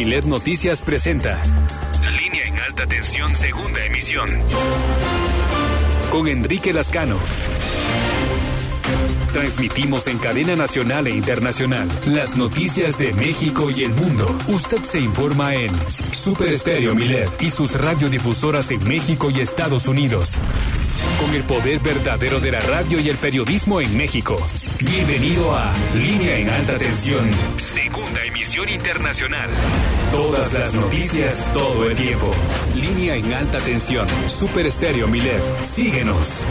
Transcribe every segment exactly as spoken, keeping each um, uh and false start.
Milet Noticias presenta Línea en Alta Tensión, segunda emisión, con Enrique Lascano. Transmitimos en cadena nacional e internacional las noticias de México y el mundo. Usted se informa en Super Estéreo Milet y sus radiodifusoras en México y Estados Unidos. Con el poder verdadero de la radio y el periodismo en México. Bienvenido a Línea en Alta Tensión, segunda emisión internacional. Todas las noticias, todo el tiempo. Línea en Alta Tensión, Super Estéreo Milet. Síguenos.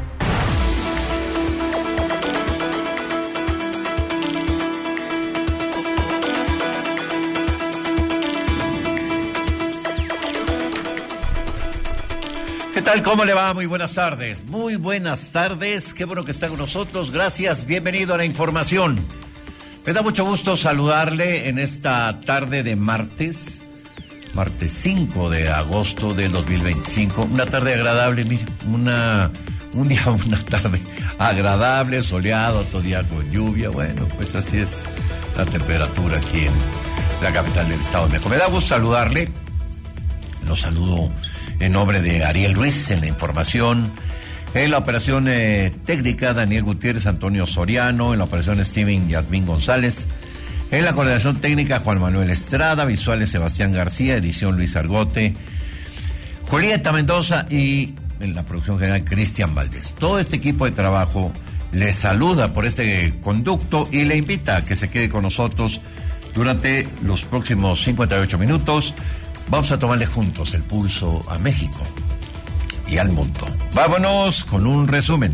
¿Qué tal? ¿Cómo le va? Muy buenas tardes. Muy buenas tardes. Qué bueno que está con nosotros. Gracias. Bienvenido a la información. Me da mucho gusto saludarle en esta tarde de martes, martes cinco de agosto del dos mil veinticinco. Una tarde agradable, mire, una, un día, una tarde agradable, soleado, otro día con lluvia. Bueno, pues así es la temperatura aquí en la capital del Estado de México. Me da gusto saludarle. Lo saludo en nombre de Ariel Ruiz en la información, en la operación eh, técnica Daniel Gutiérrez, Antonio Soriano, en la operación Steven Yasmín González, en la coordinación técnica Juan Manuel Estrada, visuales Sebastián García, edición Luis Argote, Julieta Mendoza y en la producción general Cristian Valdés. Todo este equipo de trabajo le saluda por este conducto y le invita a que se quede con nosotros durante los próximos cincuenta y ocho minutos. Vamos a tomarle juntos el pulso a México y al mundo. Vámonos con un resumen.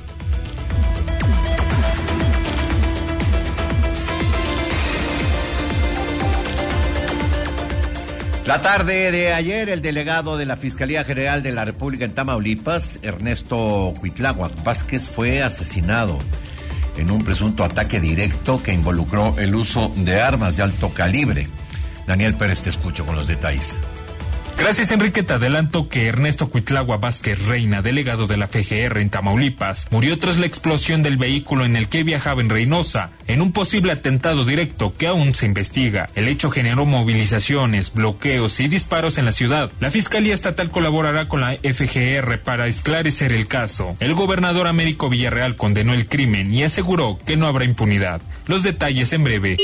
La tarde de ayer, el delegado de la Fiscalía General de la República en Tamaulipas, Ernesto Cuitláhuac Vázquez, fue asesinado en un presunto ataque directo que involucró el uso de armas de alto calibre. Daniel Pérez, te escucho con los detalles. Gracias, Enrique. Te adelanto que Ernesto Cuitláhuac Vázquez Reina, delegado de la F G R en Tamaulipas, murió tras la explosión del vehículo en el que viajaba en Reynosa, en un posible atentado directo que aún se investiga. El hecho generó movilizaciones, bloqueos y disparos en la ciudad. La Fiscalía Estatal colaborará con la F G R para esclarecer el caso. El gobernador Américo Villarreal condenó el crimen y aseguró que no habrá impunidad. Los detalles en breve.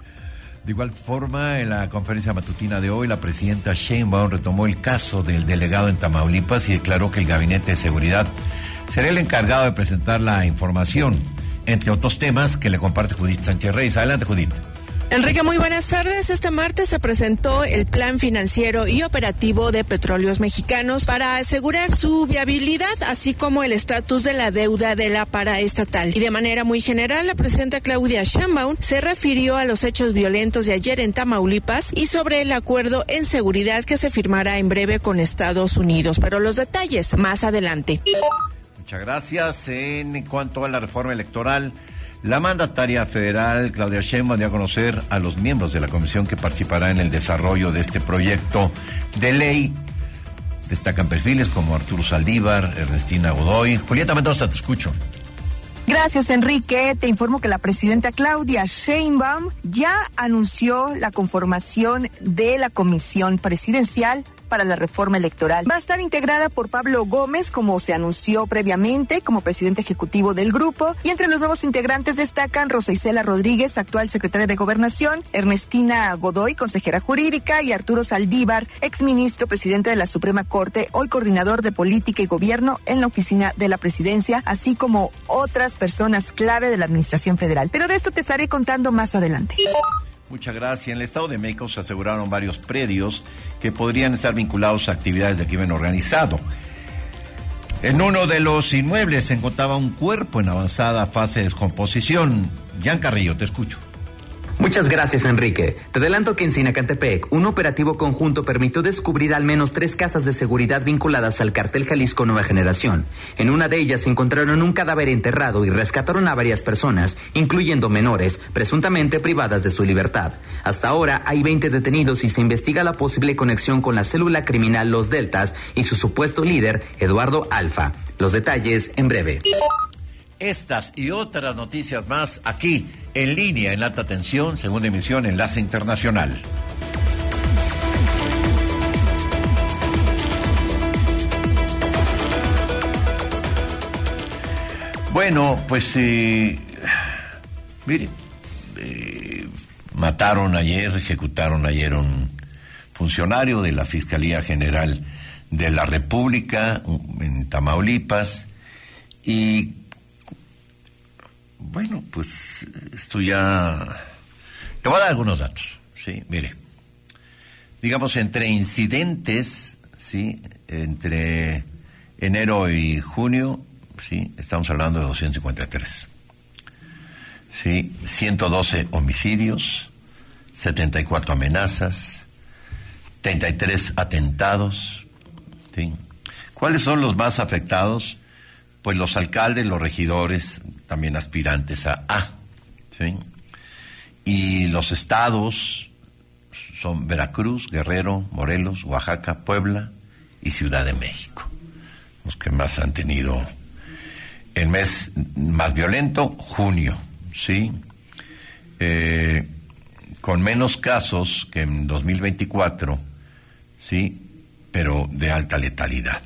De igual forma, en la conferencia matutina de hoy, la presidenta Sheinbaum retomó el caso del delegado en Tamaulipas y declaró que el Gabinete de Seguridad será el encargado de presentar la información, entre otros temas que le comparte Judith Sánchez Reyes. Adelante, Judith. Enrique, muy buenas tardes. Este martes se presentó el plan financiero y operativo de Petróleos Mexicanos para asegurar su viabilidad, así como el estatus de la deuda de la paraestatal. Y de manera muy general, la presidenta Claudia Sheinbaum se refirió a los hechos violentos de ayer en Tamaulipas y sobre el acuerdo en seguridad que se firmará en breve con Estados Unidos. Pero los detalles más adelante. Muchas gracias. En cuanto a la reforma electoral, la mandataria federal, Claudia Sheinbaum, dio a conocer a los miembros de la comisión que participará en el desarrollo de este proyecto de ley. Destacan perfiles como Arturo Saldívar, Ernestina Godoy. Julieta Mendoza, te escucho. Gracias, Enrique. Te informo que la presidenta Claudia Sheinbaum ya anunció la conformación de la comisión presidencial para la reforma electoral. Va a estar integrada por Pablo Gómez, como se anunció previamente, como presidente ejecutivo del grupo, y entre los nuevos integrantes destacan Rosa Isela Rodríguez, actual secretaria de Gobernación, Ernestina Godoy, consejera jurídica, y Arturo Saldívar, exministro presidente de la Suprema Corte, hoy coordinador de política y gobierno en la oficina de la presidencia, así como otras personas clave de la administración federal. Pero de esto te estaré contando más adelante. Muchas gracias. En el Estado de México se aseguraron varios predios que podrían estar vinculados a actividades de crimen organizado. En uno de los inmuebles se encontraba un cuerpo en avanzada fase de descomposición. Jan Carrillo, te escucho. Muchas gracias, Enrique. Te adelanto que en Sinacantepec, un operativo conjunto permitió descubrir al menos tres casas de seguridad vinculadas al cártel Jalisco Nueva Generación. En una de ellas se encontraron un cadáver enterrado y rescataron a varias personas, incluyendo menores, presuntamente privadas de su libertad. Hasta ahora hay veinte detenidos y se investiga la posible conexión con la célula criminal Los Deltas y su supuesto líder, Eduardo Alfa. Los detalles en breve. Estas y otras noticias más aquí, en línea, en alta tensión, segunda emisión, Enlace Internacional. Bueno, pues, eh, mire, eh, mataron ayer, ejecutaron ayer un funcionario de la Fiscalía General de la República en Tamaulipas y, bueno, pues, esto ya... Te voy a dar algunos datos, sí, mire. Digamos, entre incidentes, sí, entre enero y junio, sí, estamos hablando de doscientos cincuenta y tres. Sí, ciento doce homicidios, setenta y cuatro amenazas, treinta y tres atentados, ¿sí? ¿Cuáles son los más afectados? Pues los alcaldes, los regidores, también aspirantes a A, ¿sí? Y los estados son Veracruz, Guerrero, Morelos, Oaxaca, Puebla y Ciudad de México, los que más han tenido el mes más violento, junio, ¿sí? Eh, con menos casos que en dos mil veinticuatro, ¿sí? Pero de alta letalidad.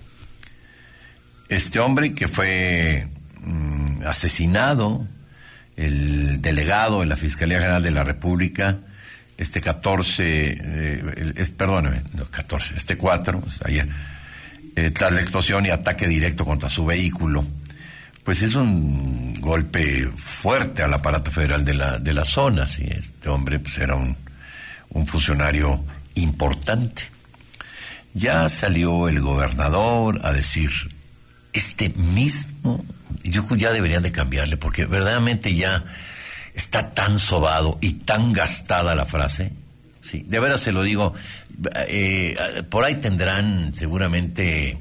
Este hombre que fue mmm, asesinado, el delegado de la Fiscalía General de la República, este catorce, eh, es, perdóname, no, catorce, este cuatro, ayer, eh, tras la explosión y ataque directo contra su vehículo, pues es un golpe fuerte al aparato federal de la, de la zona, sí. Este hombre pues era un, un funcionario importante. Ya salió el gobernador a decir, este mismo, yo ya deberían de cambiarle, porque verdaderamente ya está tan sobado y tan gastada la frase, sí, de veras se lo digo, eh, por ahí tendrán seguramente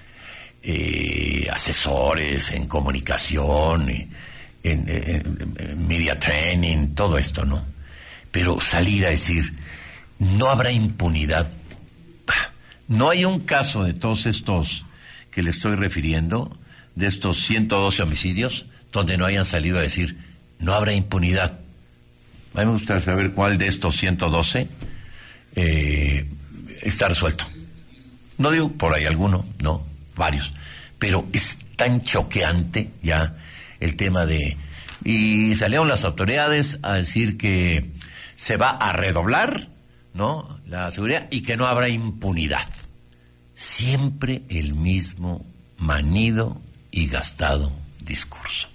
eh, asesores en comunicación, en, en, en media training, todo esto, ¿no? Pero salir a decir, no habrá impunidad. No hay un caso de todos estos que le estoy refiriendo, de estos ciento doce homicidios, donde no hayan salido a decir, no habrá impunidad. A mí me gustaría saber cuál de estos ciento doce eh, está resuelto. No digo por ahí alguno, no, varios. Pero es tan choqueante ya el tema de... Y salieron las autoridades a decir que se va a redoblar, ¿no?, la seguridad y que no habrá impunidad. Siempre el mismo manido y gastado discurso.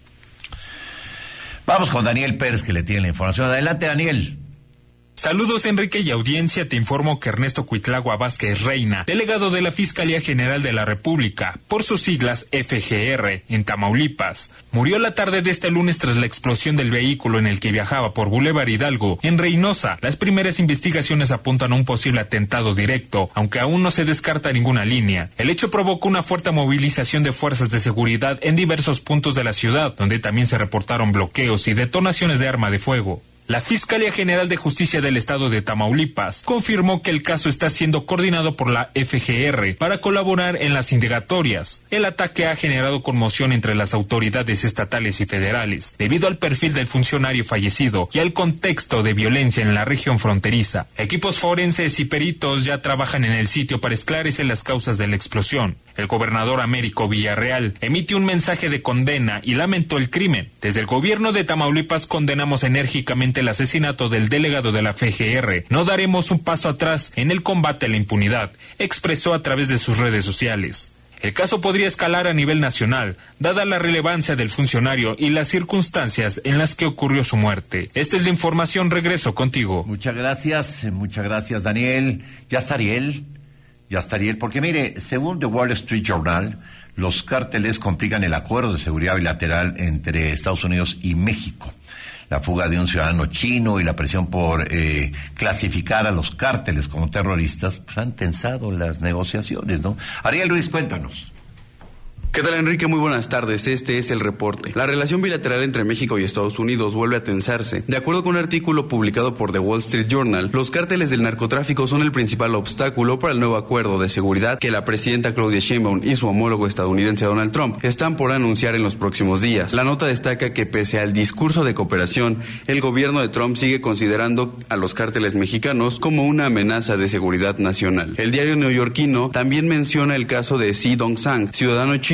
Vamos con Daniel Pérez, que le tiene la información. Adelante, Daniel. Saludos, Enrique, y audiencia. Te informo que Ernesto Cuitlagua Vázquez Reina, delegado de la Fiscalía General de la República, por sus siglas F G R, en Tamaulipas, murió la tarde de este lunes tras la explosión del vehículo en el que viajaba por Boulevard Hidalgo, en Reynosa. Las primeras investigaciones apuntan a un posible atentado directo, aunque aún no se descarta ninguna línea. El hecho provocó una fuerte movilización de fuerzas de seguridad en diversos puntos de la ciudad, donde también se reportaron bloqueos y detonaciones de arma de fuego. La Fiscalía General de Justicia del Estado de Tamaulipas confirmó que el caso está siendo coordinado por la F G R para colaborar en las indagatorias. El ataque ha generado conmoción entre las autoridades estatales y federales, debido al perfil del funcionario fallecido y al contexto de violencia en la región fronteriza. Equipos forenses y peritos ya trabajan en el sitio para esclarecer las causas de la explosión. El gobernador Américo Villarreal emitió un mensaje de condena y lamentó el crimen. Desde el gobierno de Tamaulipas condenamos enérgicamente el asesinato del delegado de la F G R. No daremos un paso atrás en el combate a la impunidad, expresó a través de sus redes sociales. El caso podría escalar a nivel nacional, dada la relevancia del funcionario y las circunstancias en las que ocurrió su muerte. Esta es la información, regreso contigo. Muchas gracias, muchas gracias, Daniel. Ya está Ariel. Ya estaría, porque mire, según The Wall Street Journal, los cárteles complican el acuerdo de seguridad bilateral entre Estados Unidos y México. La fuga de un ciudadano chino y la presión por eh, clasificar a los cárteles como terroristas, pues han tensado las negociaciones, ¿no? Ariel Ruiz, cuéntanos. ¿Qué tal, Enrique? Muy buenas tardes. Este es el reporte. La relación bilateral entre México y Estados Unidos vuelve a tensarse. De acuerdo con un artículo publicado por The Wall Street Journal, los cárteles del narcotráfico son el principal obstáculo para el nuevo acuerdo de seguridad que la presidenta Claudia Sheinbaum y su homólogo estadounidense Donald Trump están por anunciar en los próximos días. La nota destaca que pese al discurso de cooperación, el gobierno de Trump sigue considerando a los cárteles mexicanos como una amenaza de seguridad nacional. El diario neoyorquino también menciona el caso de Xi Dongsang, ciudadano chino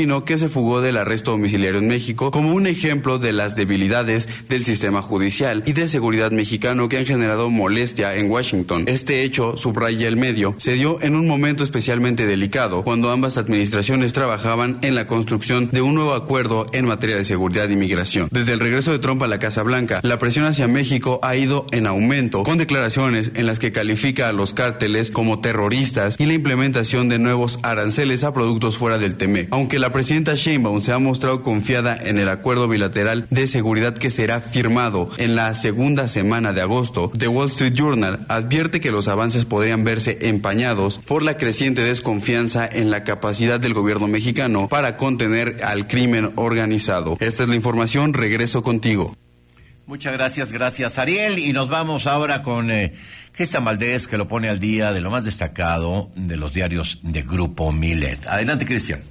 determinó que se fugó del arresto domiciliario en México como un ejemplo de las debilidades del sistema judicial y de seguridad mexicano que han generado molestia en Washington. Este hecho, subraya el medio, se dio en un momento especialmente delicado, cuando ambas administraciones trabajaban en la construcción de un nuevo acuerdo en materia de seguridad e inmigración. Desde el regreso de Trump a la Casa Blanca, la presión hacia México ha ido en aumento, con declaraciones en las que califica a los cárteles como terroristas y la implementación de nuevos aranceles a productos fuera del T M E C. Aunque la presidenta Sheinbaum se ha mostrado confiada en el acuerdo bilateral de seguridad que será firmado en la segunda semana de agosto, The Wall Street Journal advierte que los avances podrían verse empañados por la creciente desconfianza en la capacidad del gobierno mexicano para contener al crimen organizado. Esta es la información, regreso contigo. Muchas gracias, gracias Ariel. Y nos vamos ahora con eh, Cristian Valdés, que lo pone al día de lo más destacado de los diarios de Grupo Milet. Adelante, Cristian.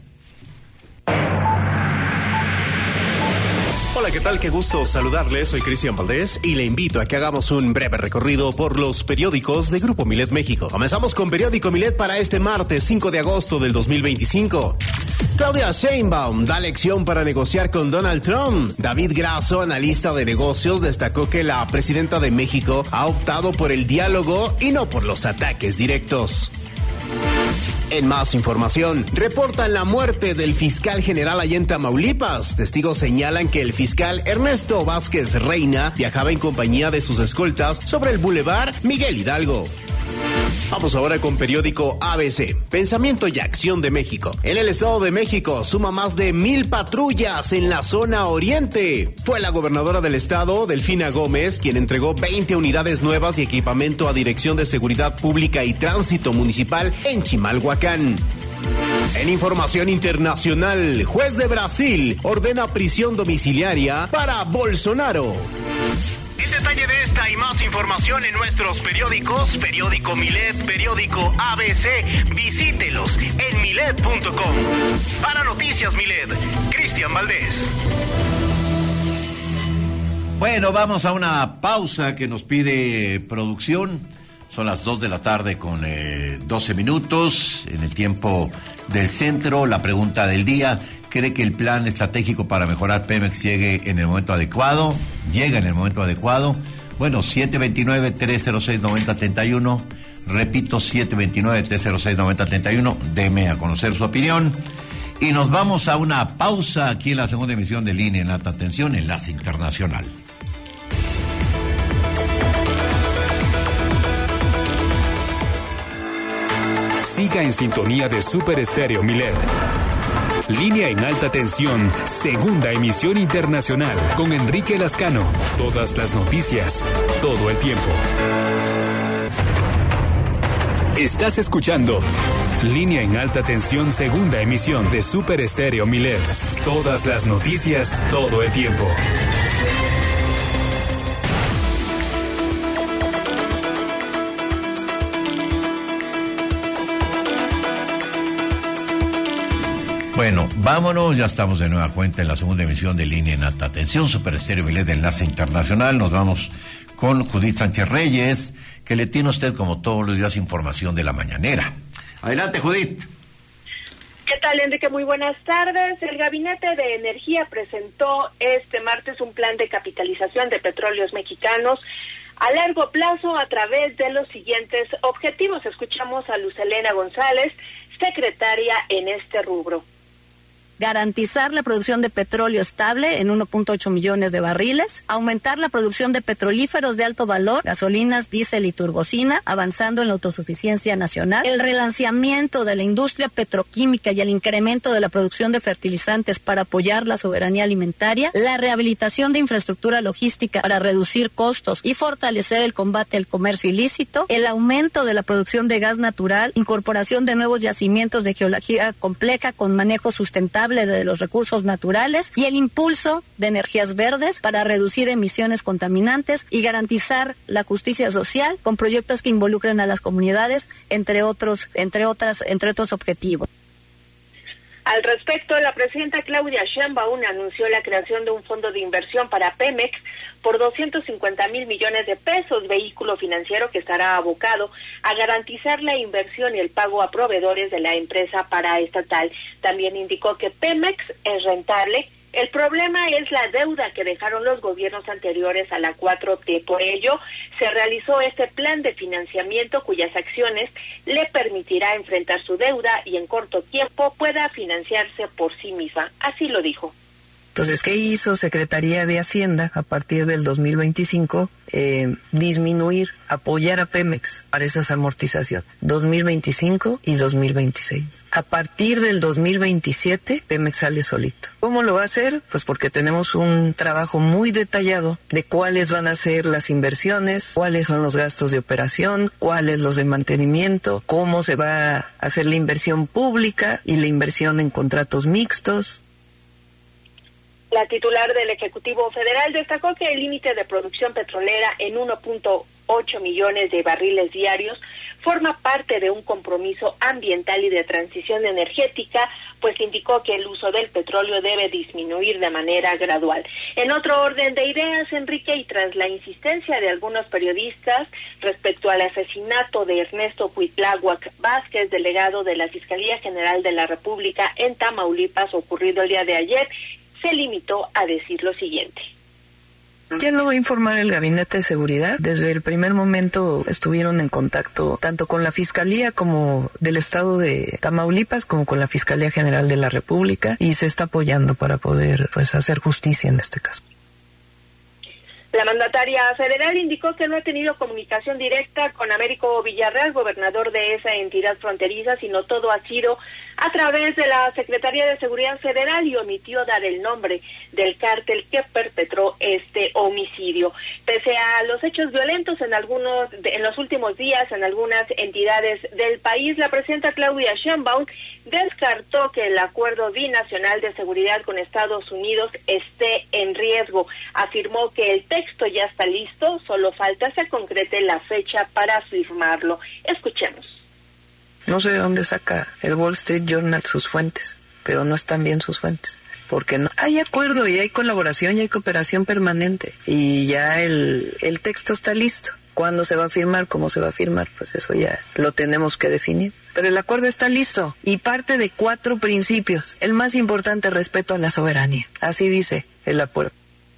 Hola, ¿qué tal? Qué gusto saludarles. Soy Cristian Valdés y le invito a que hagamos un breve recorrido por los periódicos de Grupo Milet México. Comenzamos con Periódico Milet para este martes cinco de agosto del dos mil veinticinco. Claudia Sheinbaum da lección para negociar con Donald Trump. David Grasso, analista de negocios, destacó que la presidenta de México ha optado por el diálogo y no por los ataques directos. En más información, reportan la muerte del fiscal general allá en Tamaulipas. Testigos señalan que el fiscal Ernesto Vázquez Reina viajaba en compañía de sus escoltas sobre el bulevar Miguel Hidalgo. Vamos ahora con periódico A B C. Pensamiento y acción de México. En el Estado de México suma más de mil patrullas en la zona oriente. Fue la gobernadora del estado, Delfina Gómez, quien entregó veinte unidades nuevas y equipamiento a Dirección de Seguridad Pública y Tránsito Municipal en Chimalhuacán. En información internacional, juez de Brasil ordena prisión domiciliaria para Bolsonaro. El detalle de esta y más información en nuestros periódicos, Periódico Milet, Periódico A B C, visítelos en milet punto com. Para Noticias Milet, Cristian Valdés. Bueno, vamos a una pausa que nos pide producción. Son las dos de la tarde con eh, doce minutos en el tiempo del centro. La pregunta del día: ¿cree que el plan estratégico para mejorar Pemex llegue en el momento adecuado? ¿Llega en el momento adecuado? Bueno, siete dos nueve, tres cero seis, nueve cero tres uno. Repito, siete dos nueve, tres cero seis, nueve cero tres uno. Deme a conocer su opinión. Y nos vamos a una pausa aquí en la segunda emisión de Línea en Alta Tensión, Enlace Internacional. Siga en sintonía de Super Estéreo Milet. Línea en Alta Tensión, segunda emisión internacional, con Enrique Lascano. Todas las noticias, todo el tiempo. Estás escuchando Línea en Alta Tensión, segunda emisión de Super Estéreo Milet. Todas las noticias, todo el tiempo. Bueno, vámonos, ya estamos de nueva cuenta en la segunda emisión de Línea en Alta Tensión, Super Estéreo Milet de Enlace Internacional. Nos vamos con Judith Sánchez Reyes, que le tiene a usted como todos los días información de la mañanera. Adelante, Judith. ¿Qué tal, Enrique? Muy buenas tardes. El Gabinete de Energía presentó este martes un plan de capitalización de petróleos mexicanos a largo plazo a través de los siguientes objetivos. Escuchamos a Luz Helena González, secretaria en este rubro. Garantizar la producción de petróleo estable en uno punto ocho millones de barriles, aumentar la producción de petrolíferos de alto valor, gasolinas, diésel y turbocina, avanzando en la autosuficiencia nacional, el relanceamiento de la industria petroquímica y el incremento de la producción de fertilizantes para apoyar la soberanía alimentaria, la rehabilitación de infraestructura logística para reducir costos y fortalecer el combate al comercio ilícito, el aumento de la producción de gas natural, incorporación de nuevos yacimientos de geología compleja con manejo sustentable de los recursos naturales y el impulso de energías verdes para reducir emisiones contaminantes y garantizar la justicia social con proyectos que involucren a las comunidades, entre otros, entre otras, entre otros objetivos. Al respecto, la presidenta Claudia Sheinbaum anunció la creación de un fondo de inversión para Pemex por doscientos cincuenta mil millones de pesos, vehículo financiero que estará abocado a garantizar la inversión y el pago a proveedores de la empresa paraestatal. También indicó que Pemex es rentable. El problema es la deuda que dejaron los gobiernos anteriores a la cuatro T. Por ello, se realizó este plan de financiamiento cuyas acciones le permitirá enfrentar su deuda y en corto tiempo pueda financiarse por sí misma. Así lo dijo. Entonces, ¿qué hizo Secretaría de Hacienda a partir del dos mil veinticinco? Eh, disminuir, apoyar a Pemex para esas amortizaciones, dos mil veinticinco y dos mil veintiséis. A partir del dos mil veintisiete, Pemex sale solito. ¿Cómo lo va a hacer? Pues porque tenemos un trabajo muy detallado de cuáles van a ser las inversiones, cuáles son los gastos de operación, cuáles los de mantenimiento, cómo se va a hacer la inversión pública y la inversión en contratos mixtos. La titular del Ejecutivo Federal destacó que el límite de producción petrolera en uno punto ocho millones de barriles diarios forma parte de un compromiso ambiental y de transición energética, pues indicó que el uso del petróleo debe disminuir de manera gradual. En otro orden de ideas, Enrique, y tras la insistencia de algunos periodistas respecto al asesinato de Ernesto Cuitláhuac Vázquez, delegado de la Fiscalía General de la República en Tamaulipas, ocurrido el día de ayer, se limitó a decir lo siguiente. Ya lo va a informar el Gabinete de Seguridad. Desde el primer momento estuvieron en contacto tanto con la Fiscalía como del Estado de Tamaulipas como con la Fiscalía General de la República y se está apoyando para poder pues hacer justicia en este caso. La mandataria federal indicó que no ha tenido comunicación directa con Américo Villarreal, gobernador de esa entidad fronteriza, sino todo ha sido a través de la Secretaría de Seguridad Federal y omitió dar el nombre del cártel que perpetró este homicidio. Pese a los hechos violentos en algunos, en los últimos días en algunas entidades del país, la presidenta Claudia Sheinbaum descartó que el acuerdo binacional de seguridad con Estados Unidos esté en riesgo. Afirmó que el texto ya está listo, solo falta se concrete la fecha para firmarlo. Escuchemos. No sé de dónde saca el Wall Street Journal sus fuentes, pero no están bien sus fuentes. Porque no hay acuerdo y hay colaboración y hay cooperación permanente. Y ya el, el texto está listo. ¿Cuándo se va a firmar? ¿Cómo se va a firmar? Pues eso ya lo tenemos que definir. Pero el acuerdo está listo y parte de cuatro principios. El más importante, respeto a la soberanía. Así dice el acuerdo.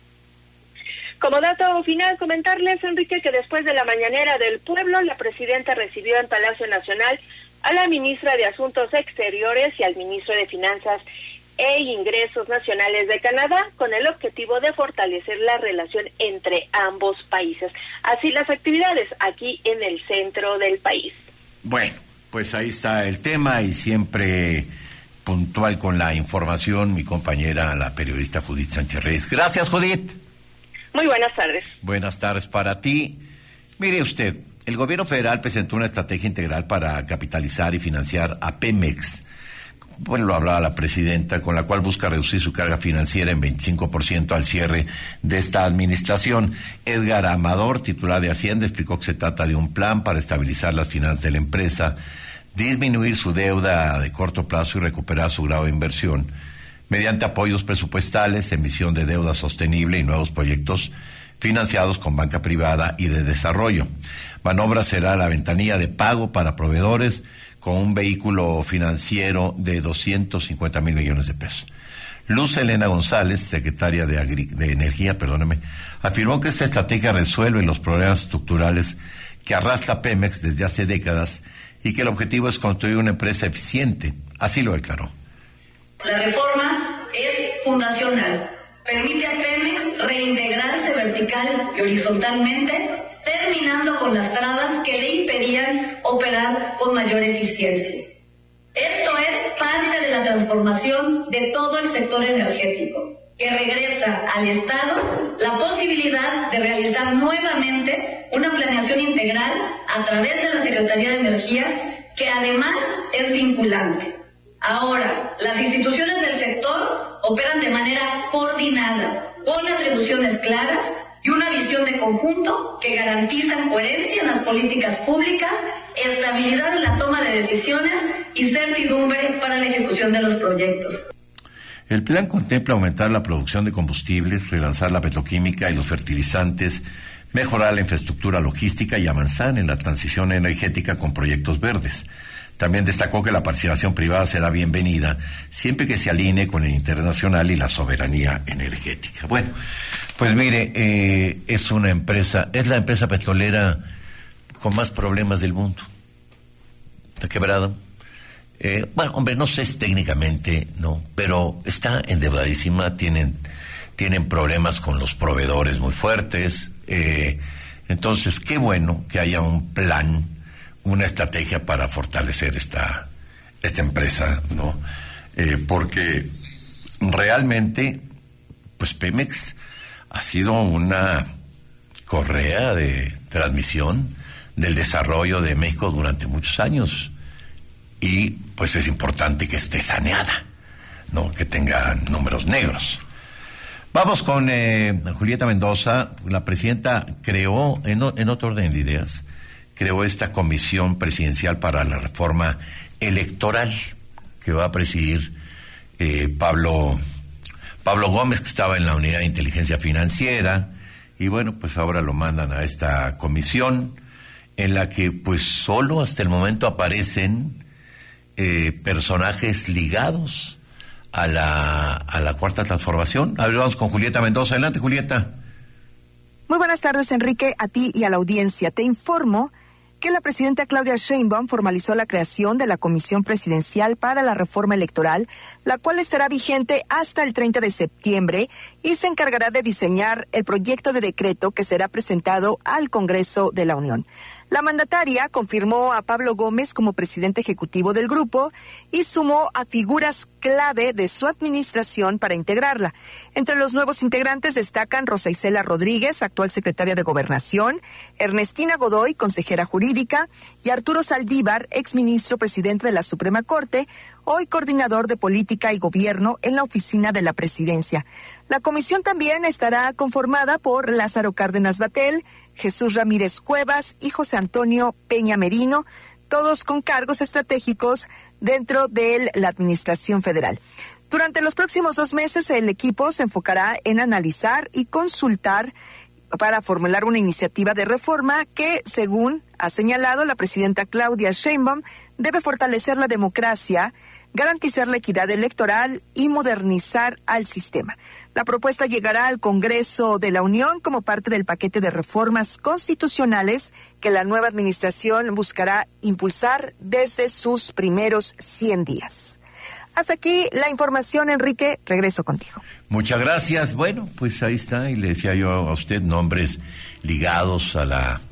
Como dato final, comentarles, Enrique, que después de la mañanera del pueblo, la presidenta recibió en Palacio Nacional a la ministra de Asuntos Exteriores y al ministro de Finanzas e Ingresos Nacionales de Canadá, con el objetivo de fortalecer la relación entre ambos países. Así las actividades aquí en el centro del país. Bueno, pues ahí está el tema y siempre puntual con la información mi compañera, la periodista Judith Sánchez Reyes. Gracias, Judith. Muy buenas tardes. Buenas tardes para ti. Mire usted, el gobierno federal presentó una estrategia integral para capitalizar y financiar a Pemex. Bueno, lo hablaba la presidenta, con la cual busca reducir su carga financiera en veinticinco por ciento al cierre de esta administración. Edgar Amador, titular de Hacienda, explicó que se trata de un plan para estabilizar las finanzas de la empresa, disminuir su deuda de corto plazo y recuperar su grado de inversión mediante apoyos presupuestales, emisión de deuda sostenible y nuevos proyectos financiados con banca privada y de desarrollo. Banobras será la ventanilla de pago para proveedores con un vehículo financiero de doscientos cincuenta mil millones de pesos. Luz Elena González, secretaria de, Agri- de Energía, perdóneme, afirmó que esta estrategia resuelve los problemas estructurales que arrastra Pemex desde hace décadas y que el objetivo es construir una empresa eficiente. Así lo declaró. La reforma es fundacional. Permite a Pemex reintegrarse vertical y horizontalmente, terminando con las trabas que le impedían operar con mayor eficiencia. Esto es parte de la transformación de todo el sector energético, que regresa al Estado la posibilidad de realizar nuevamente una planeación integral a través de la Secretaría de Energía, que además es vinculante. Ahora, las instituciones del sector operan de manera coordinada, con atribuciones claras y una visión de conjunto que garantizan coherencia en las políticas públicas, estabilidad en la toma de decisiones y certidumbre para la ejecución de los proyectos. El plan contempla aumentar la producción de combustibles, relanzar la petroquímica y los fertilizantes, mejorar la infraestructura logística y avanzar en la transición energética con proyectos verdes. También destacó que la participación privada será bienvenida siempre que se alinee con el interés nacional y la soberanía energética. Bueno, pues mire, eh, es una empresa, es la empresa petrolera con más problemas del mundo. Está quebrada. Eh, bueno, hombre, no sé si técnicamente, no, pero está endeudadísima, tienen, tienen problemas con los proveedores muy fuertes. Eh, entonces, qué bueno que haya un plan, una estrategia para fortalecer esta, esta empresa, ¿no? Eh, porque realmente, pues Pemex ha sido una correa de transmisión del desarrollo de México durante muchos años y pues es importante que esté saneada, ¿no? Que tenga números negros. Vamos con eh, Julieta Mendoza. La presidenta creó, en, en otro orden de ideas, creó esta comisión presidencial para la reforma electoral que va a presidir eh, Pablo Pablo Gómez, que estaba en la unidad de inteligencia financiera, y bueno, pues ahora lo mandan a esta comisión en la que pues solo hasta el momento aparecen eh, personajes ligados a la a la cuarta transformación. A ver, vamos con Julieta Mendoza. Adelante, Julieta. Muy buenas tardes, Enrique, a ti y a la audiencia. Te informo que la presidenta Claudia Sheinbaum formalizó la creación de la Comisión Presidencial para la Reforma Electoral, la cual estará vigente hasta el treinta de septiembre y se encargará de diseñar el proyecto de decreto que será presentado al Congreso de la Unión. La mandataria confirmó a Pablo Gómez como presidente ejecutivo del grupo y sumó a figuras clave de su administración para integrarla. Entre los nuevos integrantes destacan Rosa Isela Rodríguez, actual secretaria de Gobernación, Ernestina Godoy, consejera jurídica, y Arturo Saldívar, exministro presidente de la Suprema Corte, hoy coordinador de Política y Gobierno en la Oficina de la Presidencia. La comisión también estará conformada por Lázaro Cárdenas Batel, Jesús Ramírez Cuevas y José Antonio Peña Merino, todos con cargos estratégicos dentro de la Administración Federal. Durante los próximos dos meses, el equipo se enfocará en analizar y consultar para formular una iniciativa de reforma que, según ha señalado la presidenta Claudia Sheinbaum, debe fortalecer la democracia, garantizar la equidad electoral y modernizar al sistema. La propuesta llegará al Congreso de la Unión como parte del paquete de reformas constitucionales que la nueva administración buscará impulsar desde sus primeros cien días. Hasta aquí la información, Enrique. Regreso contigo. Muchas gracias. Bueno, pues ahí está. Y le decía yo a usted nombres ligados a la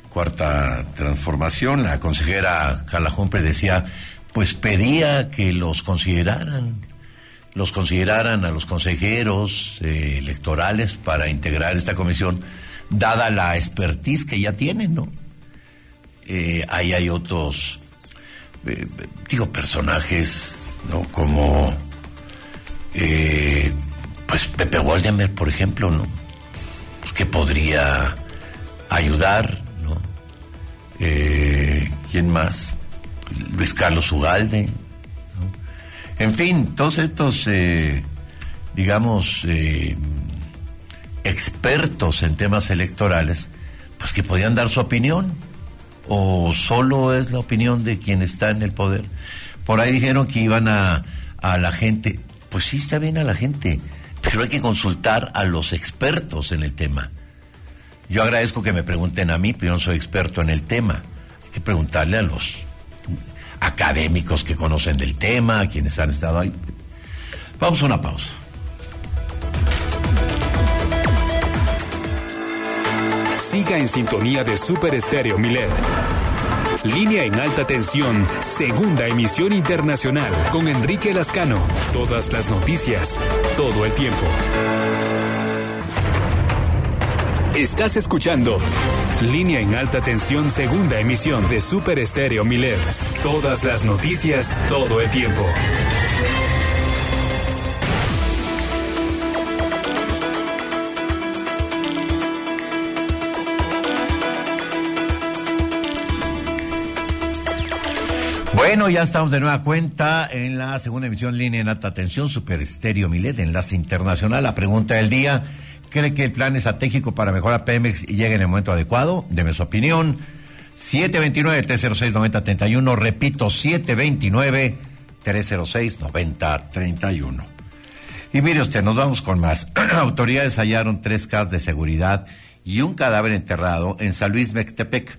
cuarta transformación. La consejera Carla Humphrey decía, pues pedía que los consideraran, los consideraran a los consejeros eh, electorales para integrar esta comisión, dada la expertise que ya tienen, ¿no? Eh, ahí hay otros, eh, digo, personajes, ¿no? Como, eh, pues Pepe Woldemer, por ejemplo, ¿no? Pues que podría ayudar, ¿no? Eh, ¿quién más? Luis Carlos Ugalde, ¿no? En fin, todos estos, eh, digamos, eh, expertos en temas electorales, pues que podían dar su opinión, o solo es la opinión de quien está en el poder. Por ahí dijeron que iban a, a la gente. Pues sí, está bien a la gente, pero hay que consultar a los expertos en el tema. Yo agradezco que me pregunten a mí, pero yo no soy experto en el tema. Hay que preguntarle a los académicos que conocen del tema, a quienes han estado ahí. Vamos a una pausa. Siga en sintonía de Super Estéreo Milet. Línea en alta tensión, segunda emisión internacional, con Enrique Lascano. Todas las noticias, todo el tiempo. Estás escuchando Línea en alta tensión, segunda emisión de Super Estéreo Milet. Todas las noticias, todo el tiempo. Bueno, ya estamos de nueva cuenta en la segunda emisión Línea en Alta Tensión, Super Estéreo Milet, Enlace Internacional. La pregunta del día: ¿cree que el plan estratégico para mejorar Pemex llegue en el momento adecuado? Deme su opinión. siete dos nueve, tres cero seis, nueve cero tres uno, repito, siete dos nueve, tres cero seis, nueve cero tres uno. Y mire usted, nos vamos con más. Autoridades hallaron tres cajas de seguridad y un cadáver enterrado en San Luis Mextepec,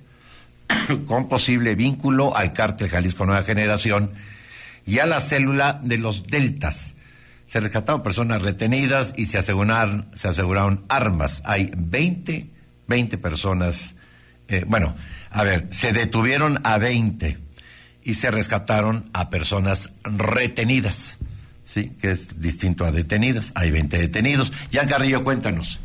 con posible vínculo al cártel Jalisco Nueva Generación y a la célula de los Deltas. Se rescataron personas retenidas y se aseguraron, se aseguraron armas. Hay veinte, veinte personas, eh, bueno, a ver, se detuvieron a veinte y se rescataron a personas retenidas, ¿sí? Que es distinto a detenidas. Hay veinte detenidos. Jan Carrillo, cuéntanos.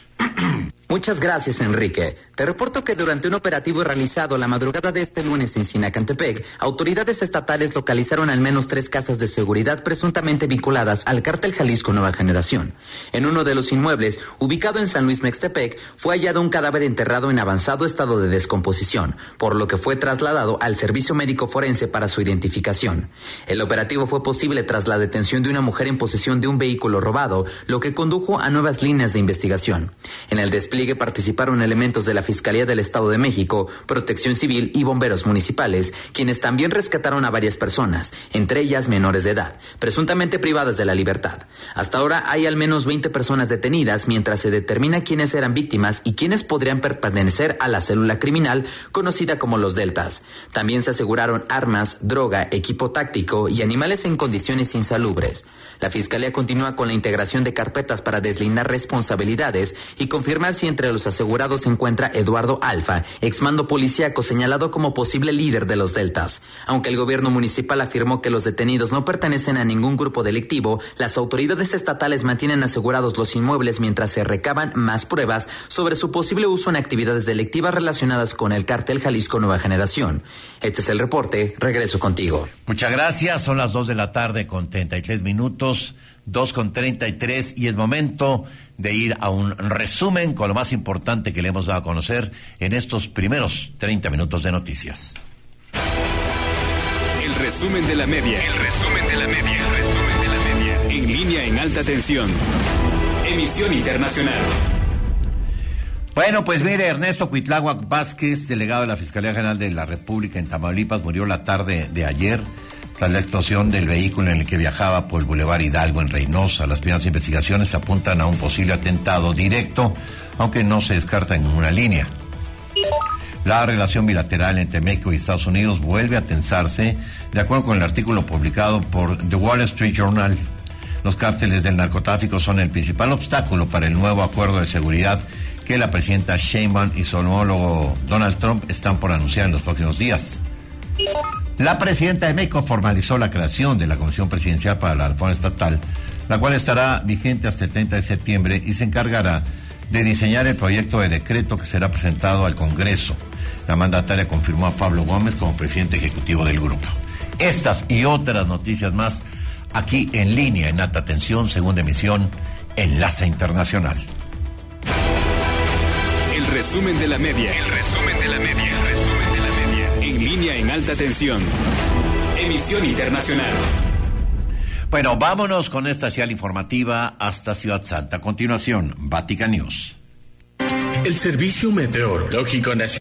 Muchas gracias, Enrique. Te reporto que durante un operativo realizado la madrugada de este lunes en Sinacantepec, autoridades estatales localizaron al menos tres casas de seguridad presuntamente vinculadas al cártel Jalisco Nueva Generación. En uno de los inmuebles, ubicado en San Luis Mextepec, fue hallado un cadáver enterrado en avanzado estado de descomposición, por lo que fue trasladado al servicio médico forense para su identificación. El operativo fue posible tras la detención de una mujer en posesión de un vehículo robado, lo que condujo a nuevas líneas de investigación. En el despliegue participaron elementos de la Fiscalía del Estado de México, Protección Civil y bomberos municipales, quienes también rescataron a varias personas, entre ellas menores de edad, presuntamente privadas de la libertad. Hasta ahora hay al menos veinte personas detenidas, mientras se determina quiénes eran víctimas y quiénes podrían pertenecer a la célula criminal conocida como los Deltas. También se aseguraron armas, droga, equipo táctico y animales en condiciones insalubres. La Fiscalía continúa con la integración de carpetas para deslindar responsabilidades y confirmar si entre los asegurados se encuentra Eduardo Alfa, exmando policíaco señalado como posible líder de los Deltas. Aunque el gobierno municipal afirmó que los detenidos no pertenecen a ningún grupo delictivo, las autoridades estatales mantienen asegurados los inmuebles mientras se recaban más pruebas sobre su posible uso en actividades delictivas relacionadas con el cártel Jalisco Nueva Generación. Este es el reporte. Regreso contigo. Muchas gracias. Son las dos de la tarde con treinta y tres minutos. dos con treinta y tres, y es momento de ir a un resumen con lo más importante que le hemos dado a conocer en estos primeros treinta minutos de noticias. El resumen de la media. El resumen de la media. El resumen de la media. En línea en alta tensión. Emisión internacional. Bueno, pues mire, Ernesto Cuitláhuac Vázquez, delegado de la Fiscalía General de la República en Tamaulipas, murió la tarde de ayer tras la explosión del vehículo en el que viajaba por el Boulevard Hidalgo en Reynosa. Las primeras investigaciones apuntan a un posible atentado directo, aunque no se descarta en ninguna línea. La relación bilateral entre México y Estados Unidos vuelve a tensarse, de acuerdo con el artículo publicado por The Wall Street Journal. Los cárteles del narcotráfico son el principal obstáculo para el nuevo acuerdo de seguridad que la presidenta Sheinbaum y su homólogo Donald Trump están por anunciar en los próximos días. La presidenta de México formalizó la creación de la Comisión Presidencial para la Reforma Estatal, la cual estará vigente hasta el treinta de septiembre y se encargará de diseñar el proyecto de decreto que será presentado al Congreso. La mandataria confirmó a Pablo Gómez como presidente ejecutivo del grupo. Estas y otras noticias más aquí en línea en alta tensión, segunda emisión, Enlace Internacional. El resumen de la media. El resumen de la media. El resumen de la media. En línea en alta tensión. Emisión internacional. Bueno, vámonos con esta señal informativa hasta Ciudad Santa. A continuación, Vatican News. El Servicio Meteorológico Nacional.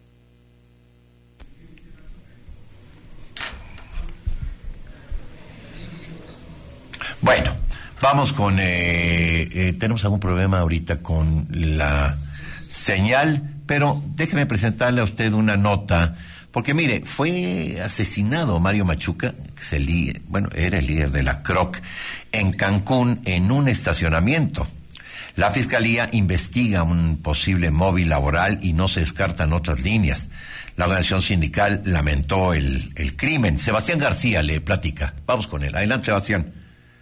Bueno, vamos con... Eh, eh, tenemos algún problema ahorita con la señal, pero déjeme presentarle a usted una nota, porque mire, fue asesinado Mario Machuca, que es el líder, bueno, era el líder de la C R O C, en Cancún, en un estacionamiento. La Fiscalía investiga un posible móvil laboral y no se descartan otras líneas. La organización sindical lamentó el, el crimen. Sebastián García le platica. Vamos con él. Adelante, Sebastián.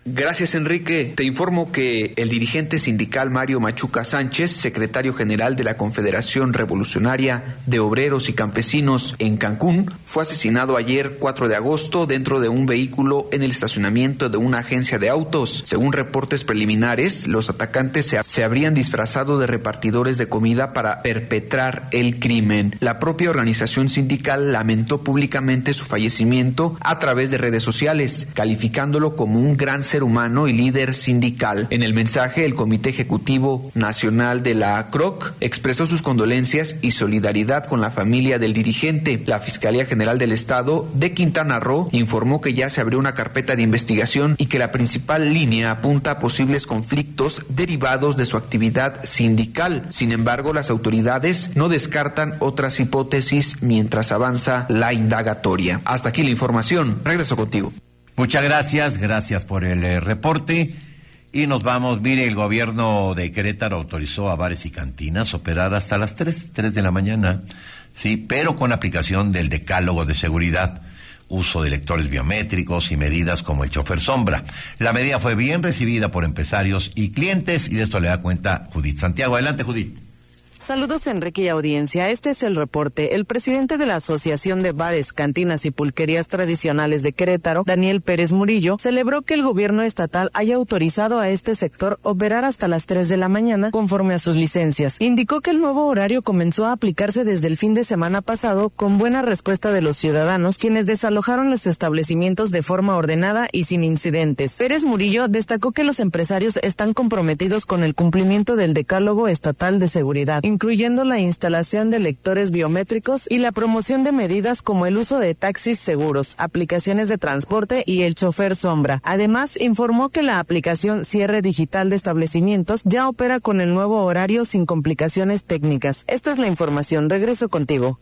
Gracias, Enrique. Te informo que el dirigente sindical Mario Machuca Sánchez, secretario general de la Confederación Revolucionaria de Obreros y Campesinos en Cancún, fue asesinado ayer cuatro de agosto dentro de un vehículo en el estacionamiento de una agencia de autos. Según reportes preliminares, los atacantes se, se habrían disfrazado de repartidores de comida para perpetrar el crimen. La propia organización sindical lamentó públicamente su fallecimiento a través de redes sociales, calificándolo como un gran ser humano y líder sindical. En el mensaje, el Comité Ejecutivo Nacional de la C R O C expresó sus condolencias y solidaridad con la familia del dirigente. La Fiscalía General del Estado de Quintana Roo informó que ya se abrió una carpeta de investigación y que la principal línea apunta a posibles conflictos derivados de su actividad sindical. Sin embargo, las autoridades no descartan otras hipótesis mientras avanza la indagatoria. Hasta aquí la información. Regreso contigo. Muchas gracias, gracias por el eh, reporte. Y nos vamos. Mire, el gobierno de Querétaro autorizó a bares y cantinas operar hasta las tres, tres de la mañana, sí, pero con aplicación del decálogo de seguridad, uso de lectores biométricos y medidas como el chofer sombra. La medida fue bien recibida por empresarios y clientes, y de esto le da cuenta Judith Santiago. Adelante, Judith. Saludos, Enrique y audiencia. Este es el reporte. El presidente de la Asociación de Bares, Cantinas y Pulquerías Tradicionales de Querétaro, Daniel Pérez Murillo, celebró que el gobierno estatal haya autorizado a este sector operar hasta las tres de la mañana conforme a sus licencias. Indicó que el nuevo horario comenzó a aplicarse desde el fin de semana pasado con buena respuesta de los ciudadanos, quienes desalojaron los establecimientos de forma ordenada y sin incidentes. Pérez Murillo destacó que los empresarios están comprometidos con el cumplimiento del decálogo estatal de seguridad, incluyendo la instalación de lectores biométricos y la promoción de medidas como el uso de taxis seguros, aplicaciones de transporte y el chofer sombra. Además, informó que la aplicación Cierre Digital de Establecimientos ya opera con el nuevo horario sin complicaciones técnicas. Esta es la información. Regreso contigo.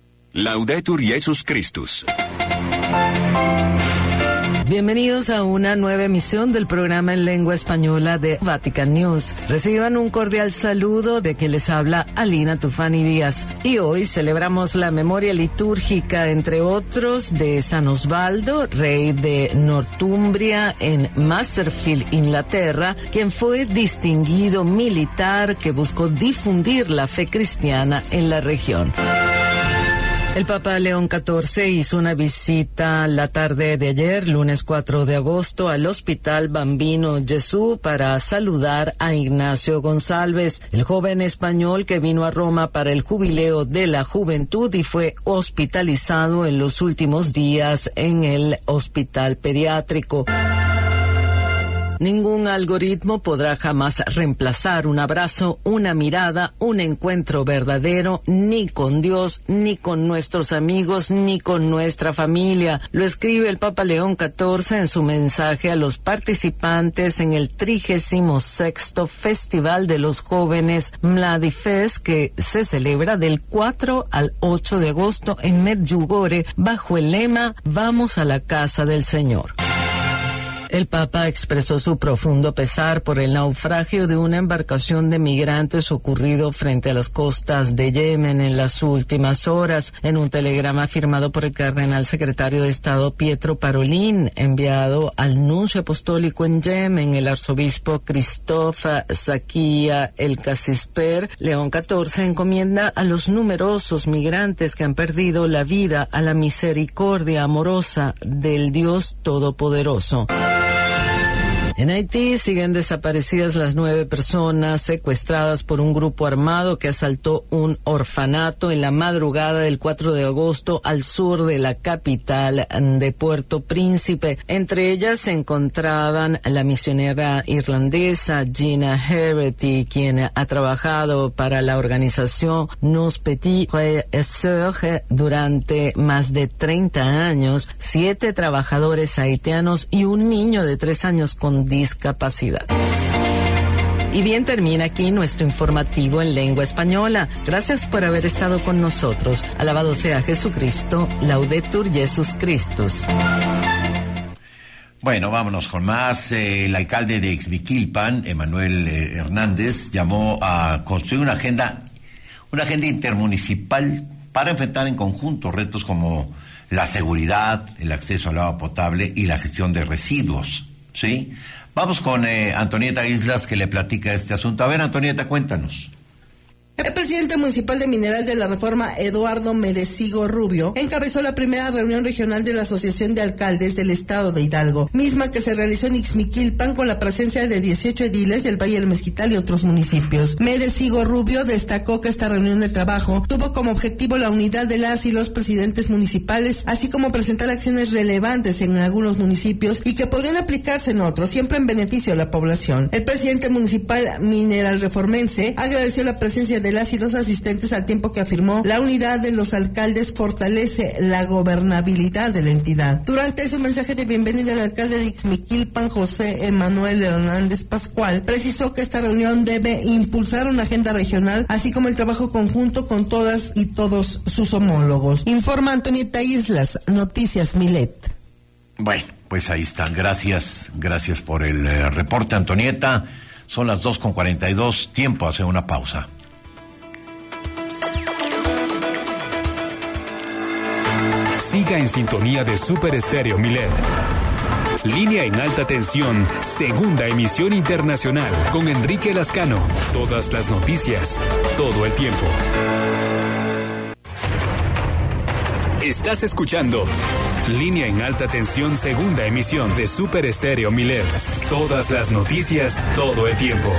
Laudetur Jesus Christus. Bienvenidos a una nueva emisión del programa en lengua española de Vatican News. Reciban un cordial saludo de que les habla Alina Tufani Díaz. Y hoy celebramos la memoria litúrgica, entre otros, de San Osvaldo, rey de Northumbria en Masterfield, Inglaterra, quien fue distinguido militar que buscó difundir la fe cristiana en la región. El Papa León catorce hizo una visita la tarde de ayer, lunes cuatro de agosto, al Hospital Bambino Gesù para saludar a Ignacio González, el joven español que vino a Roma para el Jubileo de la Juventud y fue hospitalizado en los últimos días en el Hospital Pediátrico. Ningún algoritmo podrá jamás reemplazar un abrazo, una mirada, un encuentro verdadero, ni con Dios, ni con nuestros amigos, ni con nuestra familia. Lo escribe el Papa León catorce en su mensaje a los participantes en el trigésimo sexto Festival de los Jóvenes Mladifest, que se celebra del cuatro al ocho de agosto en Medjugorje, bajo el lema «Vamos a la casa del Señor». El Papa expresó su profundo pesar por el naufragio de una embarcación de migrantes ocurrido frente a las costas de Yemen en las últimas horas. En un telegrama firmado por el cardenal secretario de Estado Pietro Parolin, enviado al nuncio apostólico en Yemen, el arzobispo Christophe Zakia El Casisper, León catorce encomienda a los numerosos migrantes que han perdido la vida a la misericordia amorosa del Dios Todopoderoso. En Haití siguen desaparecidas las nueve personas secuestradas por un grupo armado que asaltó un orfanato en la madrugada del cuatro de agosto al sur de la capital de Puerto Príncipe. Entre ellas se encontraban la misionera irlandesa Gina Herety, quien ha trabajado para la organización Nos Petits Frères durante más de treinta años, siete trabajadores haitianos y un niño de tres años con discapacidad. Y bien, termina aquí nuestro informativo en lengua española. Gracias por haber estado con nosotros. Alabado sea Jesucristo. Laudetur Jesus Christus. Bueno, vámonos con más. Eh, el alcalde de Ixmiquilpan, Emanuel eh, Hernández, llamó a construir una agenda, una agenda intermunicipal para enfrentar en conjunto retos como la seguridad, el acceso al agua potable y la gestión de residuos. Sí. Vamos con eh, Antonieta Islas, que le platica este asunto. A ver, Antonieta, cuéntanos. El presidente municipal de Mineral de la Reforma, Eduardo Medecigo Rubio, encabezó la primera reunión regional de la Asociación de Alcaldes del Estado de Hidalgo, misma que se realizó en Ixmiquilpan con la presencia de dieciocho ediles del Valle del Mezquital y otros municipios. Medecigo Rubio destacó que esta reunión de trabajo tuvo como objetivo la unidad de las y los presidentes municipales, así como presentar acciones relevantes en algunos municipios y que podrían aplicarse en otros, siempre en beneficio de la población. El presidente municipal mineral reformense agradeció la presencia de de las y los asistentes, al tiempo que afirmó la unidad de los alcaldes fortalece la gobernabilidad de la entidad. Durante su mensaje de bienvenida, el alcalde de Ixmiquilpan, José Emanuel Hernández Pascual, precisó que esta reunión debe impulsar una agenda regional, así como el trabajo conjunto con todas y todos sus homólogos. Informa Antonieta Islas, Noticias Milet. Bueno, pues ahí están. Gracias, gracias por el eh, reporte, Antonieta. Son las dos con cuarenta y dos, tiempo hace una pausa. Siga en sintonía de Super Estéreo Milet. Línea en alta tensión, segunda emisión internacional, con Enrique Lascano. Todas las noticias, todo el tiempo. Estás escuchando Línea en alta tensión, segunda emisión de Super Estéreo Milet. Todas las noticias, todo el tiempo.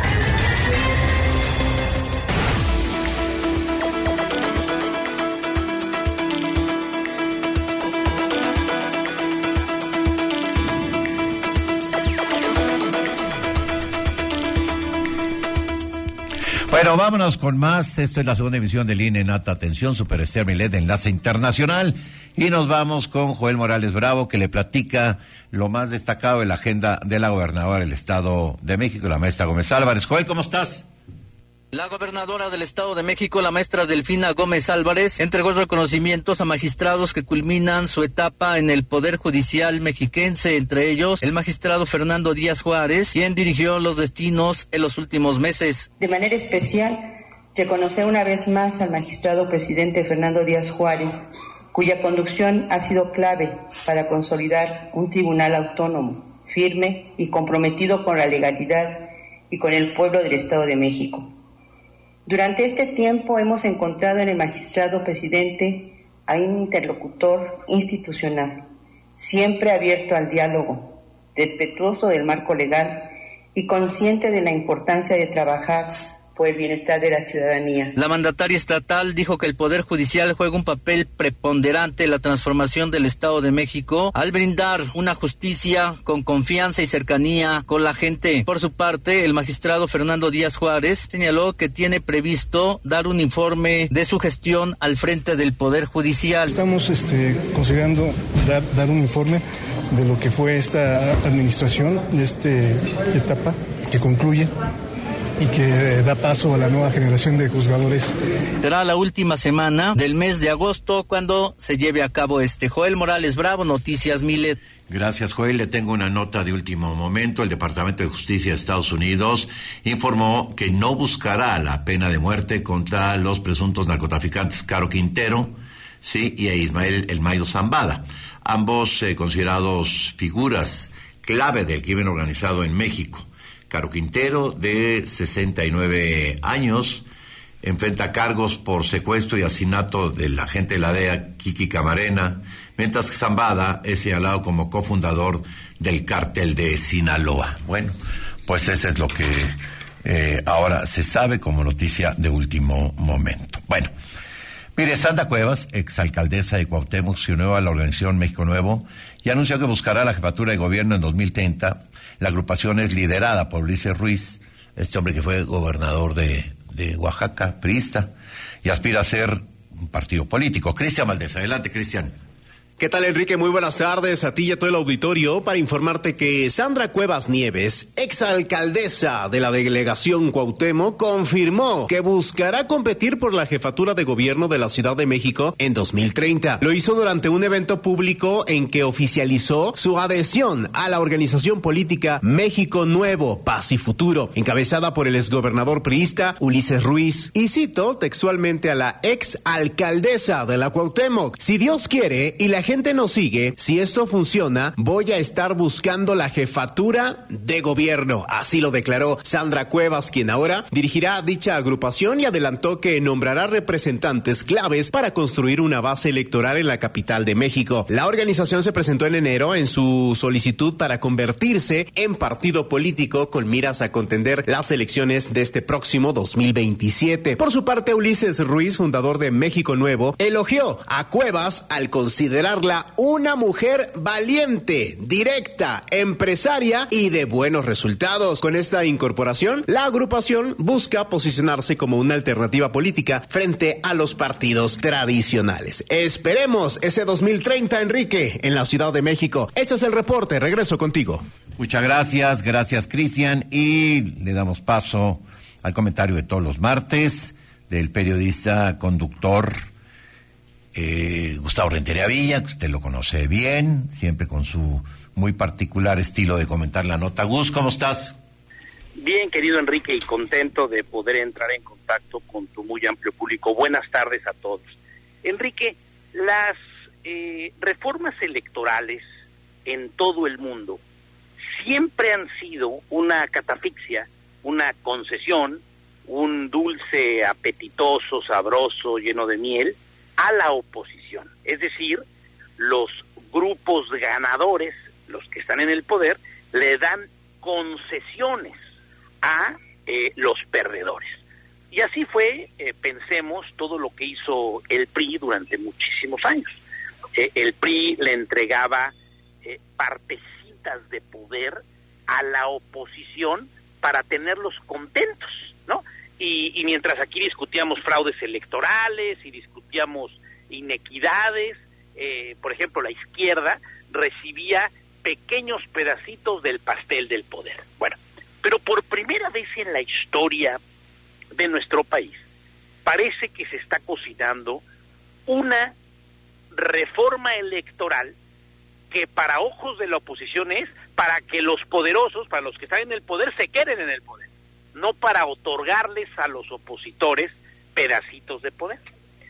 Bueno, vámonos con más. Esto es la segunda emisión de Línea en Alta Tensión, Super Estéreo Milet de Enlace Internacional. Y nos vamos con Joel Morales Bravo, que le platica lo más destacado de la agenda de la gobernadora del Estado de México, la maestra Gómez Álvarez. Joel, ¿cómo estás? La gobernadora del Estado de México, la maestra Delfina Gómez Álvarez, entregó reconocimientos a magistrados que culminan su etapa en el Poder Judicial mexiquense, entre ellos el magistrado Fernando Díaz Juárez, quien dirigió los destinos en los últimos meses. De manera especial, reconocer una vez más al magistrado presidente Fernando Díaz Juárez, cuya conducción ha sido clave para consolidar un tribunal autónomo, firme y comprometido con la legalidad y con el pueblo del Estado de México. Durante este tiempo hemos encontrado en el magistrado presidente a un interlocutor institucional, siempre abierto al diálogo, respetuoso del marco legal y consciente de la importancia de trabajar por el bienestar de la ciudadanía. La mandataria estatal dijo que el Poder Judicial juega un papel preponderante en la transformación del Estado de México al brindar una justicia con confianza y cercanía con la gente. Por su parte, el magistrado Fernando Díaz Juárez señaló que tiene previsto dar un informe de su gestión al frente del Poder Judicial. Estamos este, considerando dar, dar un informe de lo que fue esta administración, de esta etapa que concluye y que da paso a la nueva generación de juzgadores. Será la última semana del mes de agosto cuando se lleve a cabo este. Joel Morales Bravo, Noticias Milet. Gracias, Joel. Le tengo una nota de último momento. El Departamento de Justicia de Estados Unidos informó que no buscará la pena de muerte contra los presuntos narcotraficantes Caro Quintero, sí, y a Ismael El Mayo Zambada, ambos eh, considerados figuras clave del crimen organizado en México. Caro Quintero, de sesenta y nueve años, enfrenta cargos por secuestro y asesinato del agente de la D E A, Kiki Camarena, mientras que Zambada es señalado como cofundador del cártel de Sinaloa. Bueno, pues eso es lo que eh, ahora se sabe como noticia de último momento. Bueno, mire, Sandra Cuevas, exalcaldesa de Cuauhtémoc, se unió a la organización México Nuevo y anunció que buscará la jefatura de gobierno en dos mil treinta. La agrupación es liderada por Ulises Ruiz, este hombre que fue gobernador de, de Oaxaca, priista, y aspira a ser un partido político. Cristian Valdés, adelante, Cristian. ¿Qué tal, Enrique? Muy buenas tardes a ti y a todo el auditorio para informarte que Sandra Cuevas Nieves, exalcaldesa de la delegación Cuauhtémoc, confirmó que buscará competir por la jefatura de gobierno de la Ciudad de México en dos mil treinta. Lo hizo durante un evento público en que oficializó su adhesión a la organización política México Nuevo, Paz y Futuro, encabezada por el exgobernador priista Ulises Ruiz. Y cito textualmente a la exalcaldesa de la Cuauhtémoc: si Dios quiere y la gente nos sigue, si esto funciona, voy a estar buscando la jefatura de gobierno. Así lo declaró Sandra Cuevas, quien ahora dirigirá dicha agrupación, y adelantó que nombrará representantes claves para construir una base electoral en la capital de México. La organización se presentó en enero en su solicitud para convertirse en partido político con miras a contender las elecciones de este próximo dos mil veintisiete. Por su parte, Ulises Ruiz, fundador de México Nuevo, elogió a Cuevas al considerarla una mujer valiente, directa, empresaria y de buenos resultados. Con esta incorporación, la agrupación busca posicionarse como una alternativa política frente a los partidos tradicionales. Esperemos ese dos mil treinta, Enrique, en la Ciudad de México. Este es el reporte. Regreso contigo. Muchas gracias, gracias Cristian, y le damos paso al comentario de todos los martes del periodista conductor eh, Gustavo Rentería Villa, que usted lo conoce bien, siempre con su muy particular estilo de comentar la nota. Gus, ¿cómo estás? Bien, querido Enrique, y contento de poder entrar en contacto con tu muy amplio público. Buenas tardes a todos. Enrique, las eh, reformas electorales en todo el mundo siempre han sido una catafixia, una concesión, un dulce apetitoso, sabroso, lleno de miel, a la oposición. Es decir, los grupos ganadores, los que están en el poder, le dan concesiones a eh, los perdedores. Y así fue, eh, pensemos, todo lo que hizo el P R I durante muchísimos años. Eh, el P R I le entregaba eh, partecitas de poder a la oposición para tenerlos contentos, ¿no? Y, y mientras aquí discutíamos fraudes electorales y discutíamos inequidades, eh, por ejemplo, la izquierda recibía pequeños pedacitos del pastel del poder. Bueno, pero por primera vez en la historia de nuestro país, parece que se está cocinando una reforma electoral que para ojos de la oposición es para que los poderosos, para los que están en el poder, se queden en el poder, no para otorgarles a los opositores pedacitos de poder.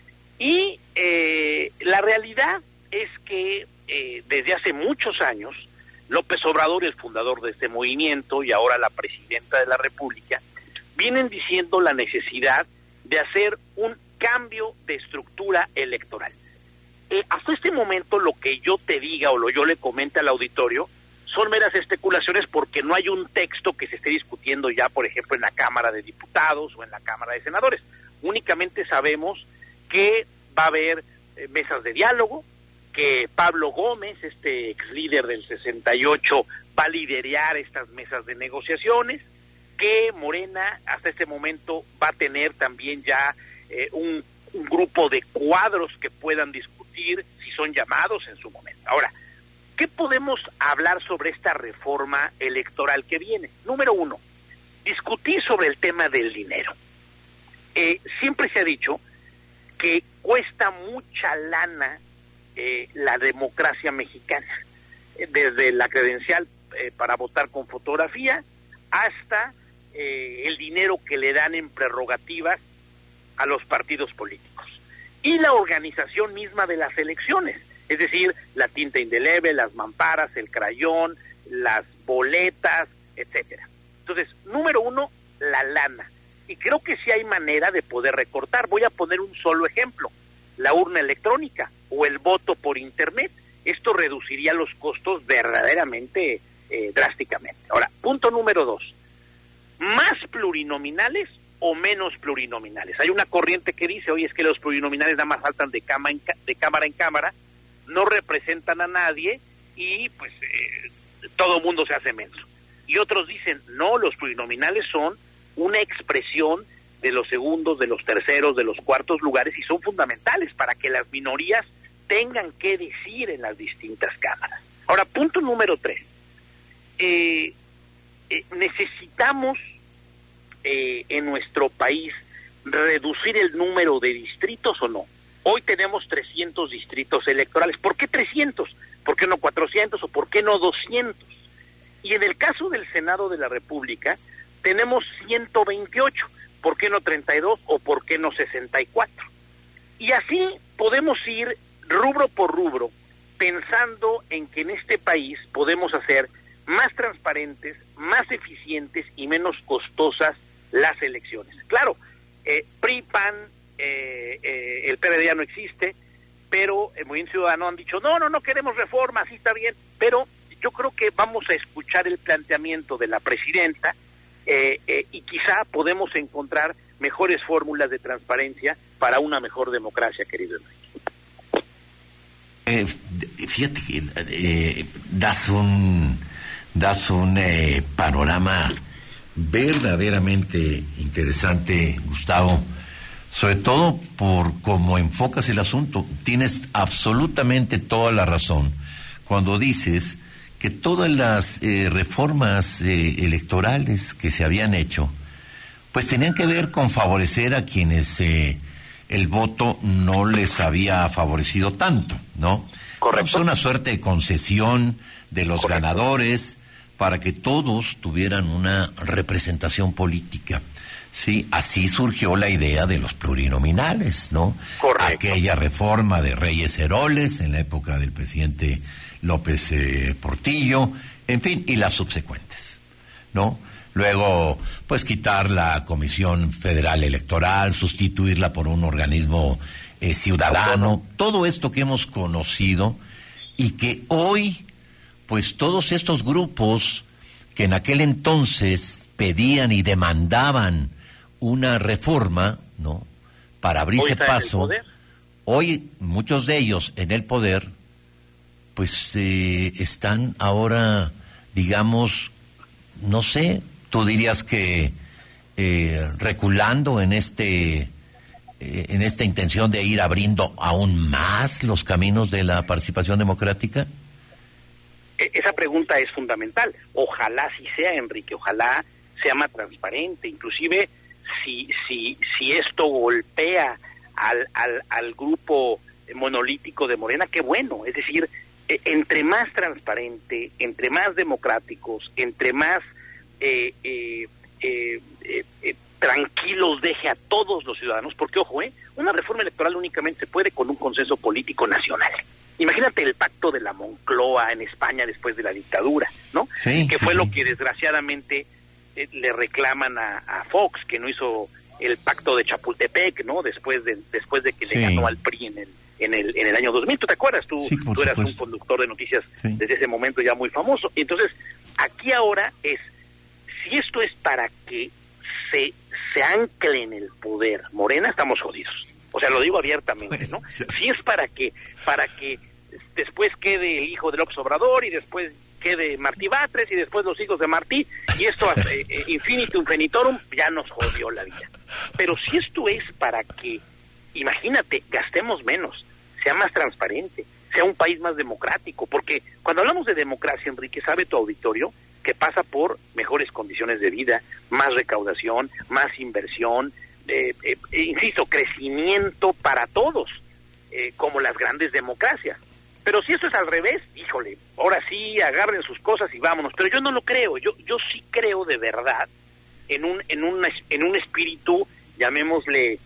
Y eh, la realidad es que eh, desde hace muchos años, López Obrador, el fundador de este movimiento, y ahora la presidenta de la República, vienen diciendo la necesidad de hacer un cambio de estructura electoral. Eh, hasta este momento lo que yo te diga o lo yo le comente al auditorio son meras especulaciones, porque no hay un texto que se esté discutiendo ya, por ejemplo, en la Cámara de Diputados o en la Cámara de Senadores. Únicamente sabemos que va a haber eh, mesas de diálogo, que Pablo Gómez, este ex líder del sesenta y ocho, va a liderar estas mesas de negociaciones, que Morena hasta este momento va a tener también ya eh, un, un grupo de cuadros que puedan discutir si son llamados en su momento. Ahora, ¿qué podemos hablar sobre esta reforma electoral que viene? Número uno, discutir sobre el tema del dinero. Eh, siempre se ha dicho que cuesta mucha lana eh, la democracia mexicana, eh, desde la credencial eh, para votar con fotografía hasta eh, el dinero que le dan en prerrogativas a los partidos políticos y la organización misma de las elecciones, es decir, la tinta indeleble, las mamparas, el crayón, las boletas, etcétera. Entonces, número uno, la lana. Y creo que sí hay manera de poder recortar. Voy a poner un solo ejemplo: la urna electrónica o el voto por internet. Esto reduciría los costos verdaderamente eh, drásticamente. Ahora, punto número dos: más plurinominales o menos plurinominales. Hay una corriente que dice, oye, es que los plurinominales nada más saltan de, cama en ca- de cámara en cámara, no representan a nadie y pues eh, todo mundo se hace menso. Y otros dicen, no, los plurinominales son una expresión de los segundos, de los terceros, de los cuartos lugares, y son fundamentales para que las minorías tengan que decir en las distintas cámaras. Ahora, punto número tres. Eh, eh, necesitamos eh, en nuestro país reducir el número de distritos o no. Hoy tenemos trescientos distritos electorales. ¿Por qué trescientos? ¿Por qué no cuatrocientos o por qué no doscientos? Y en el caso del Senado de la República tenemos ciento veintiocho. ¿Por qué no treinta y dos o por qué no sesenta y cuatro? Y así podemos ir rubro por rubro pensando en que en este país podemos hacer más transparentes, más eficientes y menos costosas las elecciones. Claro, eh, P R I, P A N, eh, eh, el P R D ya no existe, pero el Movimiento Ciudadano han dicho, no, no, no queremos reforma, así está bien, pero yo creo que vamos a escuchar el planteamiento de la presidenta eh, eh, y quizá podemos encontrar mejores fórmulas de transparencia para una mejor democracia, querido Enrique. Eh, fíjate que eh, das un das un eh, panorama verdaderamente interesante, Gustavo, sobre todo por cómo enfocas el asunto. Tienes absolutamente toda la razón cuando dices que todas las eh, reformas eh, electorales que se habían hecho, pues tenían que ver con favorecer a quienes eh, el voto no les había favorecido tanto, ¿no? Correcto. Pues una suerte de concesión de los Correcto. ganadores para que todos tuvieran una representación política. Sí, así surgió la idea de los plurinominales, ¿no? Correcto. Aquella reforma de Reyes Heroles en la época del presidente López eh, Portillo, en fin, y las subsecuentes, ¿no? Luego, pues quitar la Comisión Federal Electoral, sustituirla por un organismo eh, ciudadano, todo esto que hemos conocido y que hoy, pues todos estos grupos que en aquel entonces pedían y demandaban una reforma, ¿no?, para abrirse paso, hoy muchos de ellos en el poder, pues eh, están ahora, digamos, no sé, tú dirías que eh, reculando en este eh, en esta intención de ir abriendo aún más los caminos de la participación democrática. Esa pregunta es fundamental. Ojalá sí sea, Enrique, ojalá sea más transparente. Inclusive, si si si esto golpea al, al, al grupo monolítico de Morena, qué bueno. Es decir, eh, entre más transparente, entre más democráticos, entre más eh, eh, eh, eh, eh, tranquilos deje a todos los ciudadanos, porque, ojo, eh, una reforma electoral únicamente se puede con un consenso político nacional. Imagínate el pacto de la Moncloa en España después de la dictadura, ¿no? Sí, que fue sí, lo que desgraciadamente eh, le reclaman a, a Fox, que no hizo el pacto de Chapultepec, ¿no? Después de después de que sí. le ganó al P R I en el en el en el año dos mil. ¿Tú te acuerdas? Tú, sí, tú eras supuesto. un conductor de noticias sí. desde ese momento ya muy famoso. Y entonces, aquí ahora es, si esto es para que se, se ancle en el poder Morena, estamos jodidos. O sea, lo digo abiertamente, ¿no? Si es para que para que después quede el hijo de López Obrador y después quede Martí Batres y después los hijos de Martí y esto eh, eh, infinitum finitorum, ya nos jodió la vida. Pero si esto es para que, imagínate, gastemos menos, sea más transparente, sea un país más democrático, porque cuando hablamos de democracia, Enrique, sabe tu auditorio que pasa por mejores condiciones de vida, más recaudación, más inversión, eh, eh, eh, insisto, crecimiento para todos, eh, como las grandes democracias. Pero si esto es al revés, híjole, ahora sí agarren sus cosas y vámonos. Pero yo no lo creo, yo yo sí creo de verdad en un en un en un espíritu, llamémosle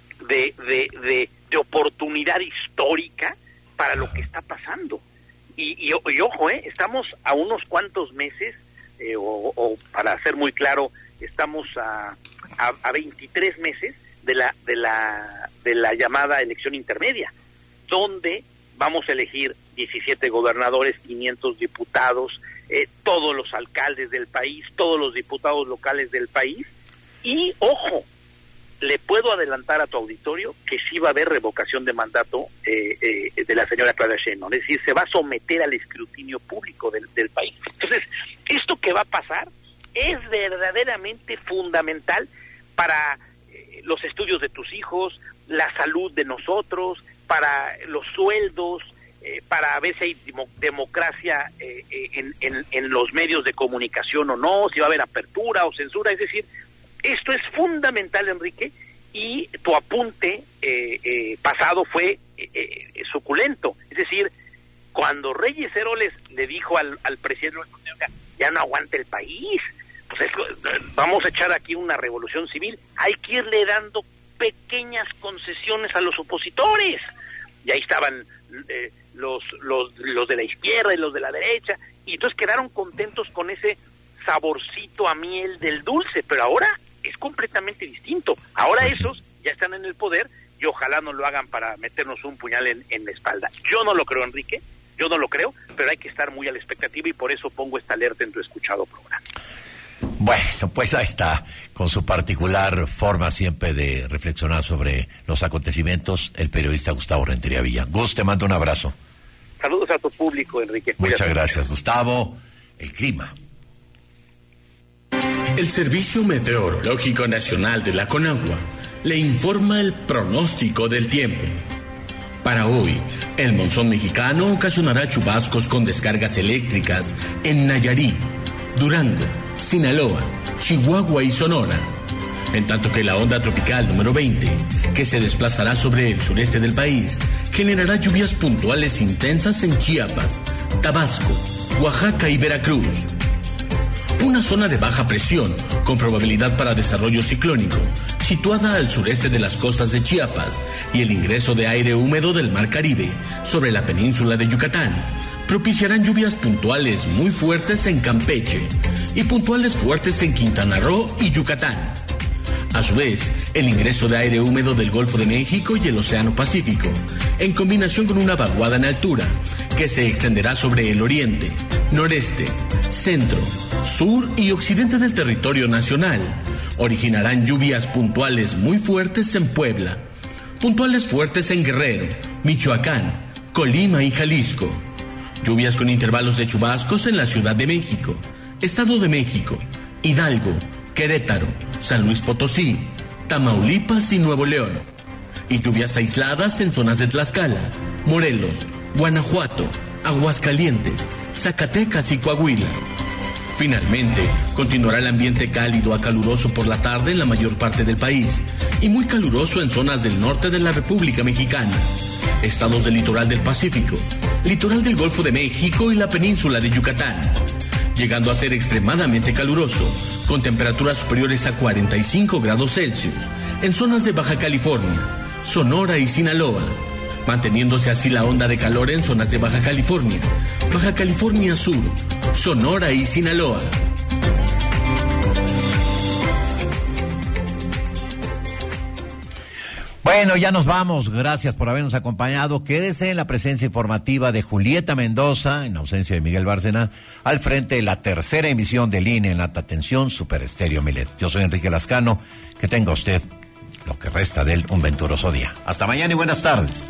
de de de, de oportunidad histórica para lo que está pasando. Y, y, y ojo, eh, estamos a unos cuantos meses, eh, o, o para ser muy claro, estamos a, a a veintitrés meses de la de la de la llamada elección intermedia, donde vamos a elegir diecisiete gobernadores, quinientos diputados, eh, todos los alcaldes del país, todos los diputados locales del país. Y, ojo, le puedo adelantar a tu auditorio que sí va a haber revocación de mandato eh, eh, de la señora Claudia Sheinbaum. Es decir, se va a someter al escrutinio público del, del país. Entonces, esto que va a pasar es verdaderamente fundamental para eh, los estudios de tus hijos, la salud de nosotros, para los sueldos, eh, para ver si hay democracia eh, en, en, en los medios de comunicación o no, si va a haber apertura o censura. Es decir, esto es fundamental, Enrique, y tu apunte eh, eh, pasado fue eh, eh, suculento. Es decir, cuando Reyes Heroles le dijo al, al presidente, ya no aguanta el país, pues es, vamos a echar aquí una revolución civil, hay que irle dando pequeñas concesiones a los opositores. y ahí estaban eh, los, los, los de la izquierda y los de la derecha, y entonces quedaron contentos con ese saborcito a miel del dulce, pero ahora es completamente distinto. Ahora pues esos sí. ya están en el poder y ojalá no lo hagan para meternos un puñal en, en la espalda. Yo no lo creo, Enrique, yo no lo creo, pero hay que estar muy a la expectativa y por eso pongo esta alerta en tu escuchado programa. Bueno, pues ahí está, con su particular forma siempre de reflexionar sobre los acontecimientos, el periodista Gustavo Rentería Villa. Gus, te mando un abrazo. Saludos a tu público, Enrique. Muchas Cuídate. gracias, Gustavo. El clima. El Servicio Meteorológico Nacional de la Conagua le informa el pronóstico del tiempo. Para hoy, el monzón mexicano ocasionará chubascos con descargas eléctricas en Nayarit, Durango, Sinaloa, Chihuahua y Sonora, en tanto que la onda tropical número veinte, que se desplazará sobre el sureste del país, generará lluvias puntuales intensas en Chiapas, Tabasco, Oaxaca y Veracruz. Una zona de baja presión, con probabilidad para desarrollo ciclónico, situada al sureste de las costas de Chiapas, y el ingreso de aire húmedo del Mar Caribe sobre la península de Yucatán, propiciarán lluvias puntuales muy fuertes en Campeche y puntuales fuertes en Quintana Roo y Yucatán. A su vez, el ingreso de aire húmedo del Golfo de México y el Océano Pacífico, en combinación con una vaguada en altura, que se extenderá sobre el oriente, noreste, centro, sur y occidente del territorio nacional, originarán lluvias puntuales muy fuertes en Puebla, puntuales fuertes en Guerrero, Michoacán, Colima y Jalisco, lluvias con intervalos de chubascos en la Ciudad de México, Estado de México, Hidalgo, Querétaro, San Luis Potosí, Tamaulipas y Nuevo León, y lluvias aisladas en zonas de Tlaxcala, Morelos, Guanajuato, Aguascalientes, Zacatecas y Coahuila. Finalmente, continuará el ambiente cálido a caluroso por la tarde en la mayor parte del país y muy caluroso en zonas del norte de la República Mexicana, estados del litoral del Pacífico, litoral del Golfo de México y la península de Yucatán, llegando a ser extremadamente caluroso, con temperaturas superiores a cuarenta y cinco grados Celsius en zonas de Baja California, Sonora y Sinaloa, manteniéndose así la onda de calor en zonas de Baja California, Baja California Sur, Sonora y Sinaloa. Bueno, ya nos vamos. Gracias por habernos acompañado. Quédese en la presencia informativa de Julieta Mendoza, en ausencia de Miguel Bárcena, al frente de la tercera emisión del I N E en alta tensión, Super Estéreo Milet. Yo soy Enrique Lascano. Que tenga usted, lo que resta de él, un venturoso día. Hasta mañana y buenas tardes.